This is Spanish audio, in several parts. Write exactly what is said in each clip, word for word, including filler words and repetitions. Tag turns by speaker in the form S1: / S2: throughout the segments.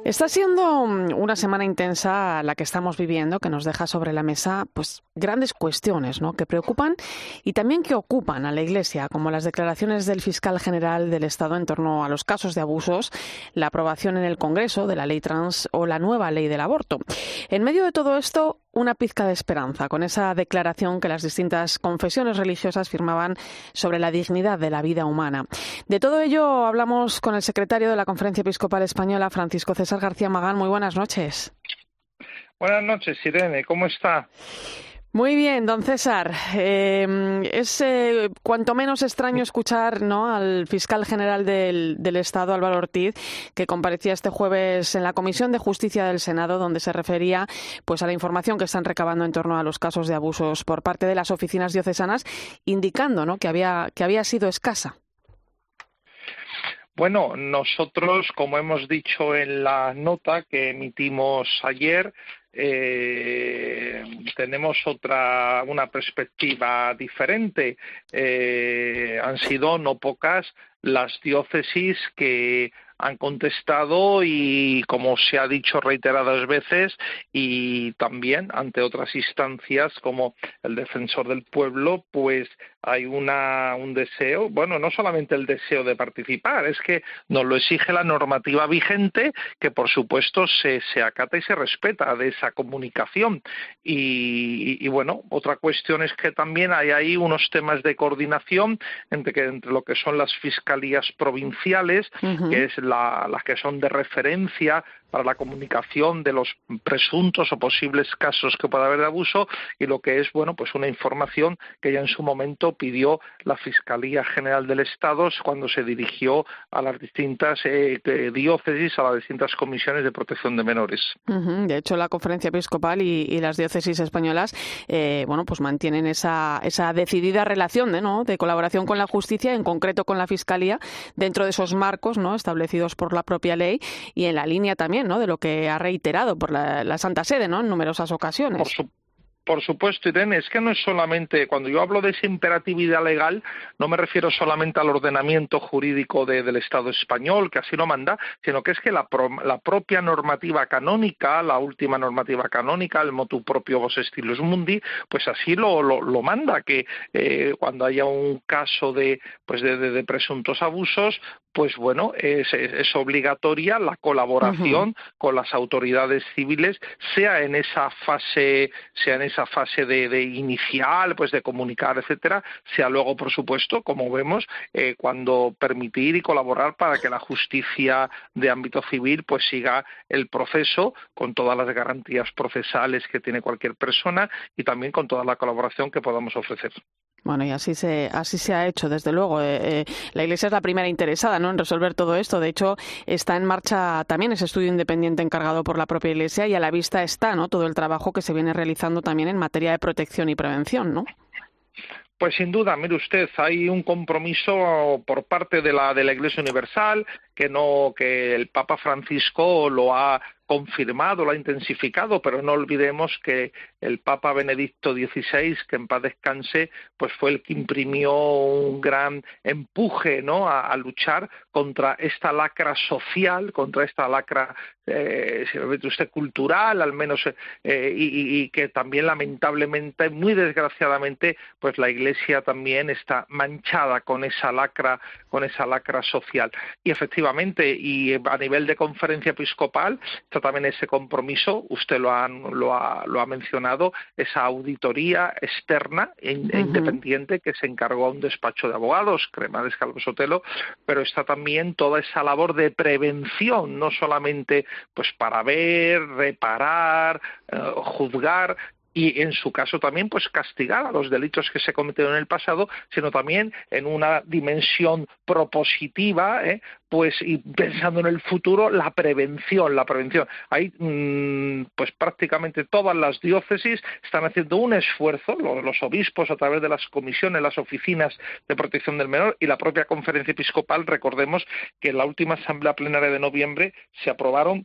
S1: Está siendo una semana intensa la que estamos viviendo, que nos deja sobre la mesa pues grandes cuestiones, ¿no?, que preocupan y también que ocupan a la Iglesia, como las declaraciones del fiscal general del Estado en torno a los casos de abusos, la aprobación en el Congreso de la ley trans o la nueva ley del aborto. En medio de todo esto, una pizca de esperanza con esa declaración que las distintas confesiones religiosas firmaban sobre la dignidad de la vida humana. De todo ello hablamos con el secretario de la Conferencia Episcopal Española, Francisco César García Magán. Muy buenas noches.
S2: Buenas noches, Irene. ¿Cómo está?
S1: Muy bien, don César. Eh, es eh, cuanto menos extraño escuchar, ¿no?, al fiscal general del, del Estado, Álvaro Ortiz, que comparecía este jueves en la Comisión de Justicia del Senado, donde se refería pues a la información que están recabando en torno a los casos de abusos por parte de las oficinas diocesanas, indicando, ¿no?, que había, que había sido escasa.
S2: Bueno, nosotros, como hemos dicho en la nota que emitimos ayer, eh, tenemos otra, una perspectiva diferente. Eh, han sido no pocas las diócesis que han contestado y, como se ha dicho reiteradas veces, y también ante otras instancias como el Defensor del Pueblo, pues hay una un deseo, bueno, no solamente el deseo de participar, es que nos lo exige la normativa vigente, que por supuesto se, se acata y se respeta de esa comunicación. Y, y, y bueno, otra cuestión es que también hay ahí unos temas de coordinación entre, que, entre lo que son las fiscalías provinciales, uh-huh. que es La, las que son de referencia para la comunicación de los presuntos o posibles casos que pueda haber de abuso, y lo que es, bueno, pues una información que ya en su momento pidió la Fiscalía General del Estado cuando se dirigió a las distintas eh, diócesis, a las distintas comisiones de protección de menores.
S1: Uh-huh. De hecho, la Conferencia Episcopal y, y las diócesis españolas, eh, bueno, pues mantienen esa, esa decidida relación de, ¿no?, de colaboración con la justicia, en concreto con la Fiscalía, dentro de esos marcos, ¿no?, establecidos por la propia ley y en la línea también, ¿no?, de lo que ha reiterado por la, la Santa Sede, ¿no?, en numerosas ocasiones.
S2: Por su, por supuesto, Irene, es que no es solamente, cuando yo hablo de esa imperatividad legal, no me refiero solamente al ordenamiento jurídico de, del Estado español, que así lo manda, sino que es que la, pro, la propia normativa canónica, la última normativa canónica, el motu proprio vos stilus mundi, pues así lo, lo, lo manda, que eh, cuando haya un caso de, pues de, de, de presuntos abusos, pues bueno, es, es, es obligatoria la colaboración uh-huh. con las autoridades civiles, sea en esa fase, sea en esa fase de, de inicial, pues de comunicar, etcétera, sea luego, por supuesto, como vemos, eh, cuando permitir y colaborar para que la justicia de ámbito civil pues siga el proceso con todas las garantías procesales que tiene cualquier persona y también con toda la colaboración que podamos ofrecer.
S1: Bueno, y así se así se ha hecho, desde luego. Eh, eh, la Iglesia es la primera interesada, ¿no?, en resolver todo esto. De hecho, está en marcha también ese estudio independiente encargado por la propia Iglesia y a la vista está, ¿no?, todo el trabajo que se viene realizando también en materia de protección y prevención, ¿no?
S2: Pues sin duda, mire usted, hay un compromiso por parte de la de la Iglesia Universal que no que el Papa Francisco lo ha confirmado, lo ha intensificado, pero no olvidemos que el Papa Benedicto dieciséis, que en paz descanse, pues fue el que imprimió un gran empuje, ¿no?, a, a luchar contra esta lacra social, contra esta lacra, eh, si me mete usted, cultural, al menos, eh, y, y que también lamentablemente, muy desgraciadamente, pues la Iglesia también está manchada con esa lacra, con esa lacra social. Y efectivamente, y a nivel de Conferencia Episcopal, también ese compromiso, usted lo ha, lo ha, lo ha mencionado, esa auditoría externa e uh-huh. independiente que se encargó a un despacho de abogados, Cremades Calvo Sotelo, pero está también toda esa labor de prevención, no solamente pues para ver, reparar, eh, juzgar, y en su caso también pues castigar a los delitos que se cometieron en el pasado, sino también en una dimensión propositiva, ¿eh? pues y pensando en el futuro, la prevención, la prevención. Ahí mmm, pues prácticamente todas las diócesis están haciendo un esfuerzo, los, los obispos a través de las comisiones, las oficinas de protección del menor y la propia Conferencia Episcopal. Recordemos que en la última asamblea plenaria de noviembre se aprobaron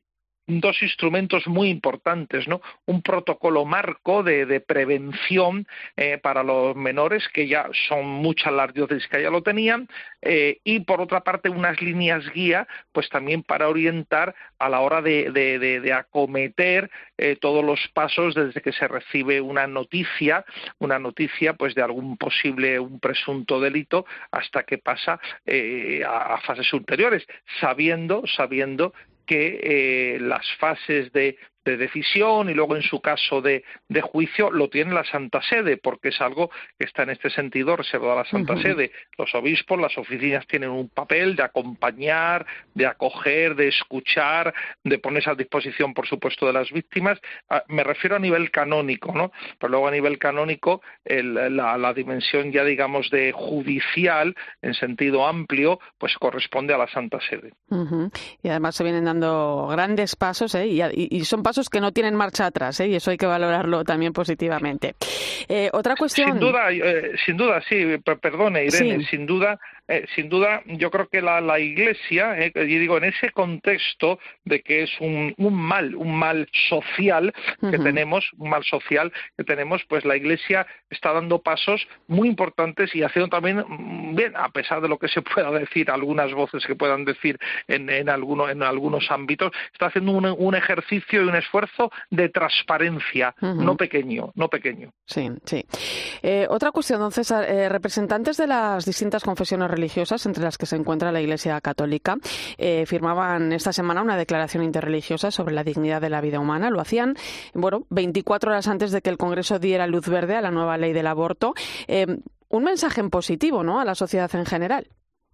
S2: dos instrumentos muy importantes, ¿no? Un protocolo marco de, de prevención eh, para los menores, que ya son muchas las diócesis que ya lo tenían, eh, y por otra parte unas líneas guía, pues también para orientar a la hora de, de, de, de acometer eh, todos los pasos desde que se recibe una noticia, una noticia pues de algún posible, un presunto delito, hasta que pasa eh, a, a fases ulteriores, sabiendo, sabiendo que eh, las fases de, de decisión y luego en su caso de, de juicio lo tiene la Santa Sede, porque es algo que está en este sentido reservado a la Santa uh-huh. Sede. Los obispos, las oficinas tienen un papel de acompañar, de acoger, de escuchar, de ponerse a disposición, por supuesto, de las víctimas. Ah, me refiero a nivel canónico, ¿no? Pero luego a nivel canónico el, la, la dimensión ya, digamos, de judicial, en sentido amplio, pues corresponde a la Santa Sede.
S1: Uh-huh. Y además se vienen dando grandes pasos, ¿eh? y, y, y son pasos que no tienen marcha atrás, ¿eh? Y eso hay que valorarlo también positivamente. Eh, otra cuestión...
S2: Sin duda, eh, sin duda, sí, perdone, Irene,
S1: sí.
S2: sin duda, eh, sin duda, yo creo que la, la Iglesia, eh, yo digo, en ese contexto de que es un, un mal, un mal social que uh-huh. tenemos, un mal social que tenemos, pues la Iglesia está dando pasos muy importantes y haciendo también, bien, a pesar de lo que se pueda decir, algunas voces que puedan decir en, en, alguno, en algunos ámbitos, está haciendo un, un ejercicio y un esfuerzo de transparencia, uh-huh. no pequeño, no pequeño.
S1: Sí, sí. Eh, otra cuestión, don César, eh, representantes de las distintas confesiones religiosas, entre las que se encuentra la Iglesia Católica, eh, firmaban esta semana una declaración interreligiosa sobre la dignidad de la vida humana. Lo hacían, bueno, veinticuatro horas antes de que el Congreso diera luz verde a la nueva ley del aborto. Eh, un mensaje en positivo, ¿no?, a la sociedad en general.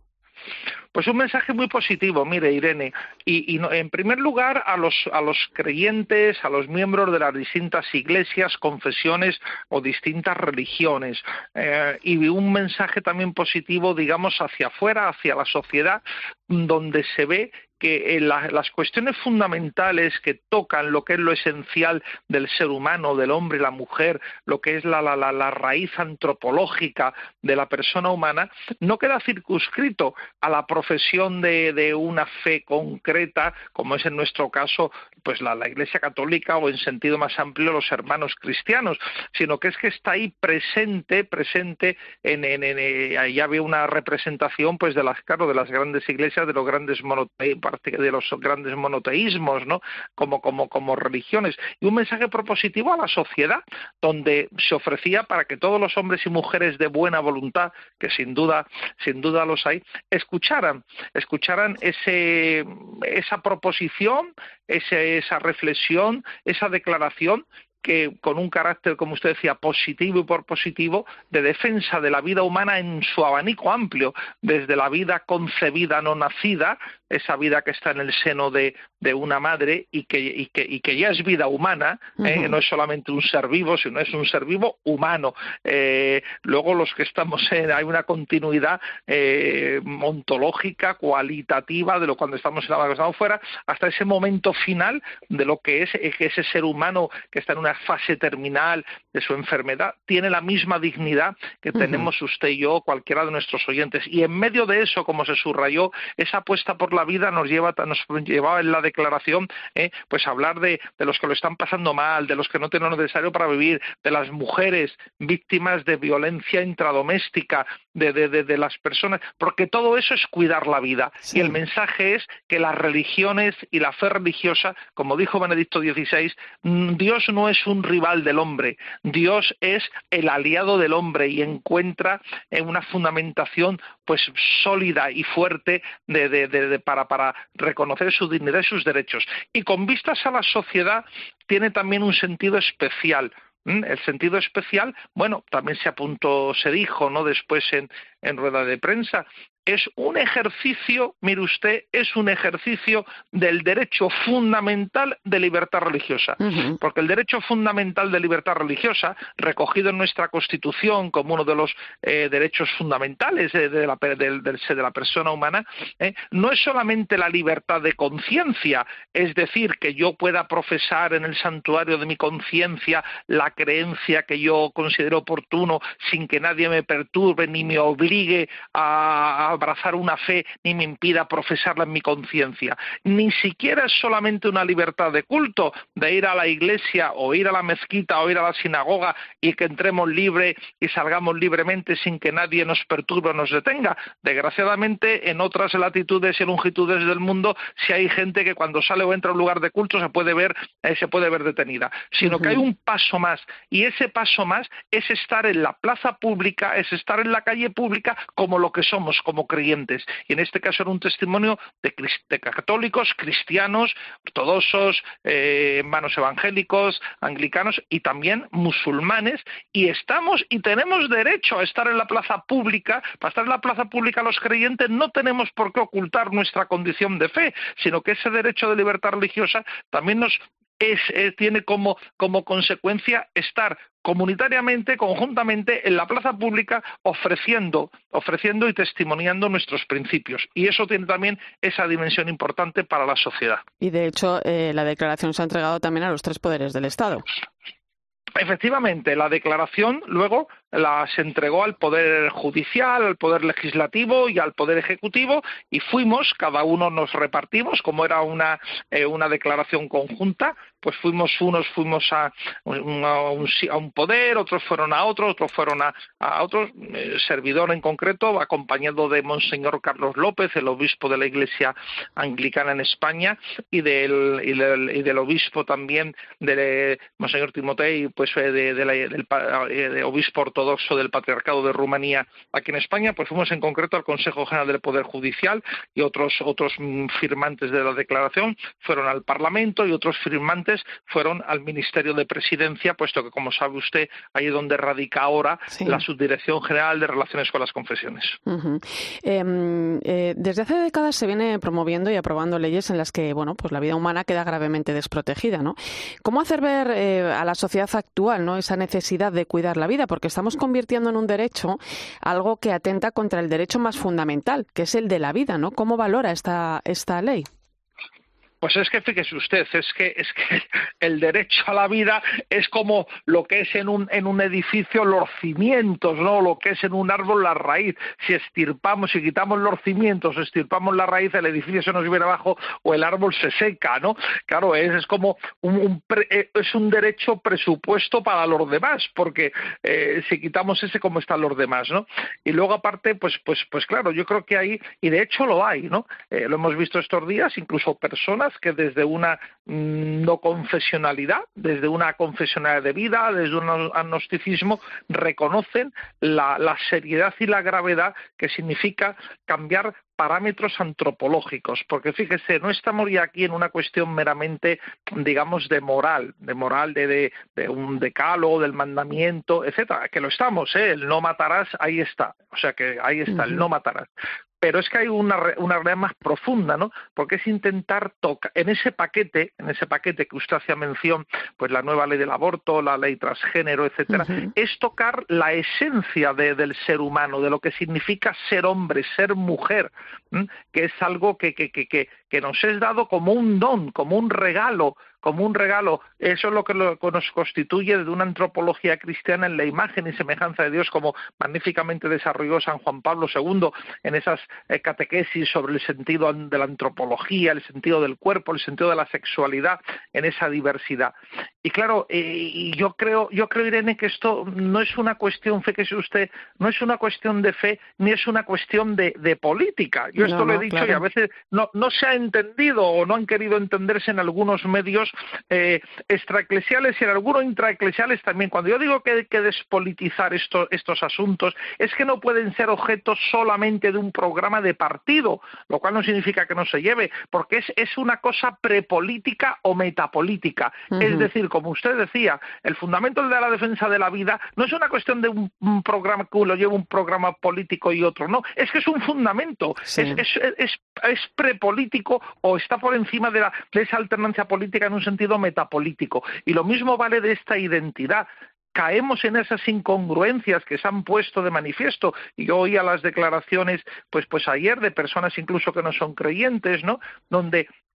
S2: Pues un mensaje muy positivo, mire, Irene, y, y no, en primer lugar a los, a los creyentes, a los miembros de las distintas iglesias, confesiones o distintas religiones, eh, y un mensaje también positivo, digamos, hacia afuera, hacia la sociedad, donde se ve que eh, la, las cuestiones fundamentales que tocan lo que es lo esencial del ser humano, del hombre y la mujer, lo que es la, la, la, la raíz antropológica de la persona humana, no queda circunscrito a la profesión de, de una fe concreta, como es en nuestro caso pues la, la Iglesia Católica o en sentido más amplio los hermanos cristianos, sino que es que está ahí presente, presente en, en, en, en ahí había una representación pues de las, claro, de las grandes iglesias, de los grandes monoteísmos, de los grandes monoteísmos, ¿no?, como, como, como religiones, y un mensaje propositivo a la sociedad, donde se ofrecía para que todos los hombres y mujeres de buena voluntad, que sin duda, sin duda los hay, escucharan, escucharan ese, esa proposición, ese, esa reflexión, esa declaración, que con un carácter, como usted decía, positivo y por positivo, de defensa de la vida humana en su abanico amplio, desde la vida concebida no nacida, esa vida que está en el seno de, de una madre y que, y, que, y que ya es vida humana, eh, uh-huh. no es solamente un ser vivo, sino es un ser vivo humano. Eh, luego los que estamos en, hay una continuidad eh, ontológica, cualitativa, de lo cuando estamos en la cuando estamos fuera, hasta ese momento final de lo que es que ese ser humano que está en una fase terminal de su enfermedad, tiene la misma dignidad que uh-huh. tenemos usted y yo, cualquiera de nuestros oyentes. Y en medio de eso, como se subrayó, esa apuesta por la vida nos lleva nos llevaba en la declaración eh, pues a hablar de, de los que lo están pasando mal, de los que no tienen lo necesario para vivir, de las mujeres víctimas de violencia intradoméstica, de, de, de, de las personas, porque todo eso es cuidar la vida. Sí. Y el mensaje es que las religiones y la fe religiosa, como dijo Benedicto dieciséis, Dios no es un rival del hombre, Dios es el aliado del hombre y encuentra en una fundamentación pues sólida y fuerte de, de, de, de para, para reconocer su dignidad y sus derechos. Y con vistas a la sociedad tiene también un sentido especial. El sentido especial, bueno, también se apuntó, se dijo, ¿no?, después en, en rueda de prensa, es un ejercicio, mire usted, es un ejercicio del derecho fundamental de libertad religiosa. Uh-huh. Porque el derecho fundamental de libertad religiosa, recogido en nuestra Constitución como uno de los eh, derechos fundamentales de, de, la, de, de, de la persona humana, eh, no es solamente la libertad de conciencia, es decir, que yo pueda profesar en el santuario de mi conciencia la creencia que yo considero oportuno sin que nadie me perturbe ni me obligue a, a abrazar una fe ni me impida profesarla en mi conciencia. Ni siquiera es solamente una libertad de culto, de ir a la iglesia o ir a la mezquita o ir a la sinagoga y que entremos libre y salgamos libremente sin que nadie nos perturbe o nos detenga. Desgraciadamente, en otras latitudes y longitudes del mundo, si hay gente que cuando sale o entra a un lugar de culto se puede ver, eh, se puede ver detenida. Sino uh-huh. que hay un paso más, y ese paso más es estar en la plaza pública, es estar en la calle pública como lo que somos, como creyentes. Y en este caso era un testimonio de, de católicos, cristianos, ortodoxos, eh, hermanos evangélicos, anglicanos y también musulmanes, y estamos y tenemos derecho a estar en la plaza pública. Para estar en la plaza pública los creyentes no tenemos por qué ocultar nuestra condición de fe, sino que ese derecho de libertad religiosa también nos es, eh, tiene como, como consecuencia estar comunitariamente, conjuntamente, en la plaza pública ofreciendo, ofreciendo y testimoniando nuestros principios. Y eso tiene también esa dimensión importante para la sociedad.
S1: Y de hecho, eh, la declaración se ha entregado también a los tres poderes del Estado.
S2: Efectivamente, la declaración luego la se entregó al Poder Judicial, al Poder Legislativo y al Poder Ejecutivo, y fuimos, cada uno nos repartimos, como era una, eh, una declaración conjunta, pues fuimos unos fuimos a, a, un, a un poder, otros fueron a otros, otros fueron a, a otros, eh, servidor en concreto, acompañado de Monseñor Carlos López, el obispo de la Iglesia Anglicana en España, y del, y del, y del obispo también, de Monseñor Timotei, pues de, de la, del de obispo ortodoxo del Patriarcado de Rumanía aquí en España. Pues fuimos en concreto al Consejo General del Poder Judicial, y otros otros firmantes de la declaración fueron al Parlamento, y otros firmantes fueron al Ministerio de Presidencia, puesto que, como sabe usted, ahí es donde radica ahora sí. la Subdirección General de Relaciones con las Confesiones.
S1: Uh-huh. eh, eh, desde hace décadas se viene promoviendo y aprobando leyes en las que, bueno, pues la vida humana queda gravemente desprotegida, ¿no? ¿Cómo hacer ver eh, a la sociedad actual, ¿no?, esa necesidad de cuidar la vida? Porque estamos convirtiendo en un derecho algo que atenta contra el derecho más fundamental, que es el de la vida, ¿no? ¿Cómo valora esta esta ley?
S2: Pues es que fíjese usted, es que es que el derecho a la vida es como lo que es en un en un edificio los cimientos, ¿no? Lo que es en un árbol la raíz. Si estirpamos, si quitamos los cimientos, estirpamos la raíz, el edificio se nos viene abajo o el árbol se seca, ¿no? Claro, es, es como un, un pre, es un derecho presupuesto para los demás, porque eh, si quitamos ese, ¿cómo están los demás, no? Y luego aparte, pues pues pues claro, yo creo que hay, y de hecho lo hay, ¿no? Eh, lo hemos visto estos días, incluso personas que desde una mmm, no confesionalidad, desde una confesionalidad de vida, desde un agnosticismo, reconocen la, la seriedad y la gravedad que significa cambiar parámetros antropológicos, porque fíjese, no estamos ya aquí en una cuestión meramente, digamos, de moral, de moral de, de, de un decálogo, del mandamiento, etcétera, que lo estamos, ¿eh? El no matarás, ahí está, o sea que ahí está, uh-huh. el no matarás. Pero es que hay una, una realidad más profunda, ¿no? Porque es intentar tocar, en ese paquete, en ese paquete que usted hacía mención, pues la nueva ley del aborto, la ley transgénero, etcétera, uh-huh. es tocar la esencia de, del ser humano, de lo que significa ser hombre, ser mujer, ¿m? que es algo que, que, que, que, que nos es dado como un don, como un regalo, como un regalo. Eso es lo que, lo que nos constituye de una antropología cristiana en la imagen y semejanza de Dios, como magníficamente desarrolló San Juan Pablo segundo en esas eh, catequesis sobre el sentido de la antropología, el sentido del cuerpo, el sentido de la sexualidad en esa diversidad. Y claro, eh, y yo creo, yo creo, Irene, que esto no es una cuestión, fíjese usted, no es una cuestión de fe, ni es una cuestión de, de política. Yo esto no, lo he dicho, claro. Y a veces no, no se ha entendido o no han querido entenderse en algunos medios Eh, extraeclesiales y en algunos intraeclesiales también. Cuando yo digo que hay que despolitizar esto, estos asuntos, es que no pueden ser objeto solamente de un programa de partido, lo cual no significa que no se lleve, porque es, es una cosa prepolítica o metapolítica. Uh-huh. Es decir, como usted decía, el fundamento de la defensa de la vida no es una cuestión de un, un programa que uno lleva un programa político y otro no, es que es un fundamento, sí. es, es, es, es prepolítico o está por encima de, la, de esa alternancia política en un sentido metapolítico. Y lo mismo vale de esta identidad. Caemos en esas incongruencias que se han puesto de manifiesto, y yo oía las declaraciones pues pues ayer de personas incluso que no son creyentes, ¿no? Donde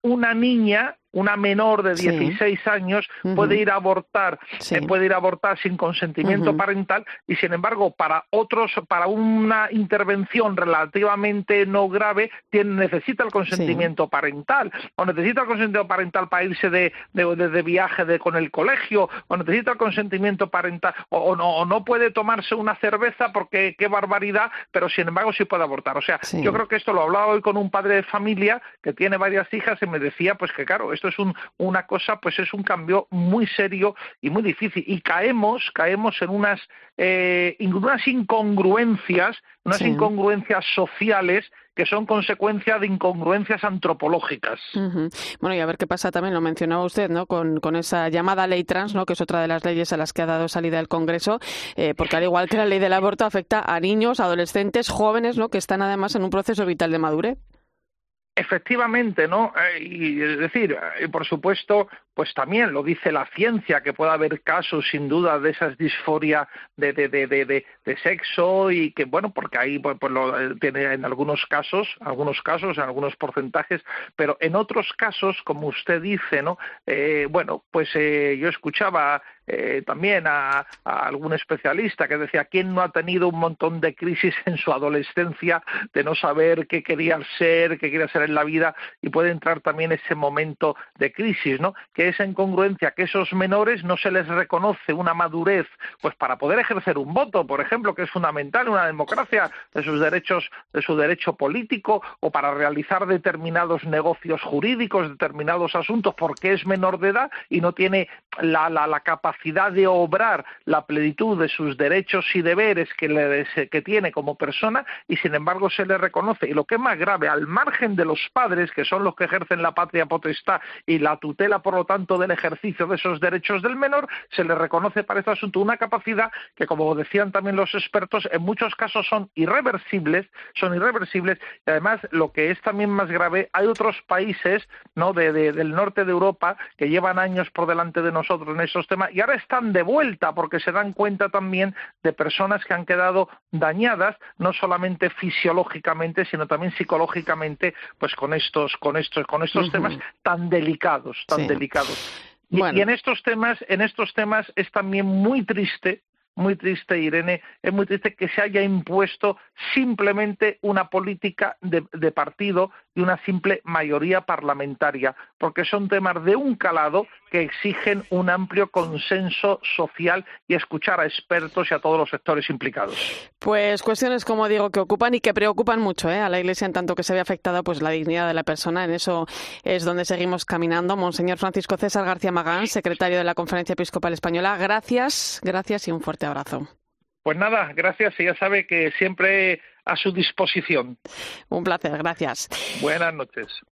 S2: una niña, una menor de dieciséis sí. años uh-huh. puede ir a abortar, sí. eh, puede ir a abortar sin consentimiento uh-huh. parental, y sin embargo para otros, para una intervención relativamente no grave, tiene, necesita el consentimiento sí. parental, o necesita el consentimiento parental para irse de, de, de, de viaje de, con el colegio, o necesita el consentimiento parental, o, o, no, o no puede tomarse una cerveza porque qué barbaridad, pero sin embargo sí puede abortar. O sea, sí. yo creo que esto lo hablaba hoy con un padre de familia que tiene varias hijas y me decía pues que claro, esto es un, una cosa, pues es un cambio muy serio y muy difícil, y caemos, caemos en unas, eh, unas incongruencias, unas sí. incongruencias sociales que son consecuencia de incongruencias antropológicas.
S1: Uh-huh. Bueno, y a ver qué pasa también, lo mencionaba usted, ¿no? Con, con esa llamada ley trans, ¿no? Que es otra de las leyes a las que ha dado salida el Congreso, eh, porque al igual que la ley del aborto afecta a niños, adolescentes, jóvenes, ¿no? Que están además en un proceso vital de madurez.
S2: Efectivamente, ¿no? Eh, y es decir, y por supuesto, pues también lo dice la ciencia, que puede haber casos sin duda de esas disforia de, de, de, de, de, de sexo, y que bueno, porque ahí pues, pues lo tiene en algunos casos, algunos casos, en algunos porcentajes, pero en otros casos, como usted dice, ¿no? Eh, bueno, pues eh, yo escuchaba eh, también a, a algún especialista que decía, ¿quién no ha tenido un montón de crisis en su adolescencia de no saber qué quería ser, qué quería ser en la vida, y puede entrar también ese momento de crisis, ¿no? Que esa incongruencia, que esos menores no se les reconoce una madurez, pues para poder ejercer un voto, por ejemplo, que es fundamental en una democracia, de sus derechos, de su derecho político, o para realizar determinados negocios jurídicos, determinados asuntos, porque es menor de edad y no tiene la, la, la capacidad de obrar la plenitud de sus derechos y deberes que, le, que tiene como persona, y sin embargo se le reconoce. Y lo que es más grave, al margen de los padres, que son los que ejercen la patria potestad y la tutela, por lo tanto, del ejercicio de esos derechos del menor, se le reconoce para este asunto una capacidad que, como decían también los expertos, en muchos casos son irreversibles, son irreversibles, y además, lo que es también más grave, hay otros países, ¿no?, de, de, del norte de Europa que llevan años por delante de nosotros en esos temas, y ahora están de vuelta porque se dan cuenta también de personas que han quedado dañadas, no solamente fisiológicamente, sino también psicológicamente, pues con estos, con estos, con estos uh-huh. temas tan delicados, tan sí. delicados. Y, bueno. y en estos temas, en estos temas es también muy triste, muy triste, Irene, es muy triste que se haya impuesto simplemente una política de, de partido y una simple mayoría parlamentaria, porque son temas de un calado que exigen un amplio consenso social y escuchar a expertos y a todos los sectores implicados.
S1: Pues cuestiones, como digo, que ocupan y que preocupan mucho, ¿eh? a la Iglesia, en tanto que se ve afectada pues la dignidad de la persona. En eso es donde seguimos caminando. Monseñor Francisco César García Magán, secretario de la Conferencia Episcopal Española, gracias, gracias y un fuerte abrazo.
S2: Pues nada, gracias, y ya sabe que siempre a su disposición.
S1: Un placer, gracias.
S2: Buenas noches.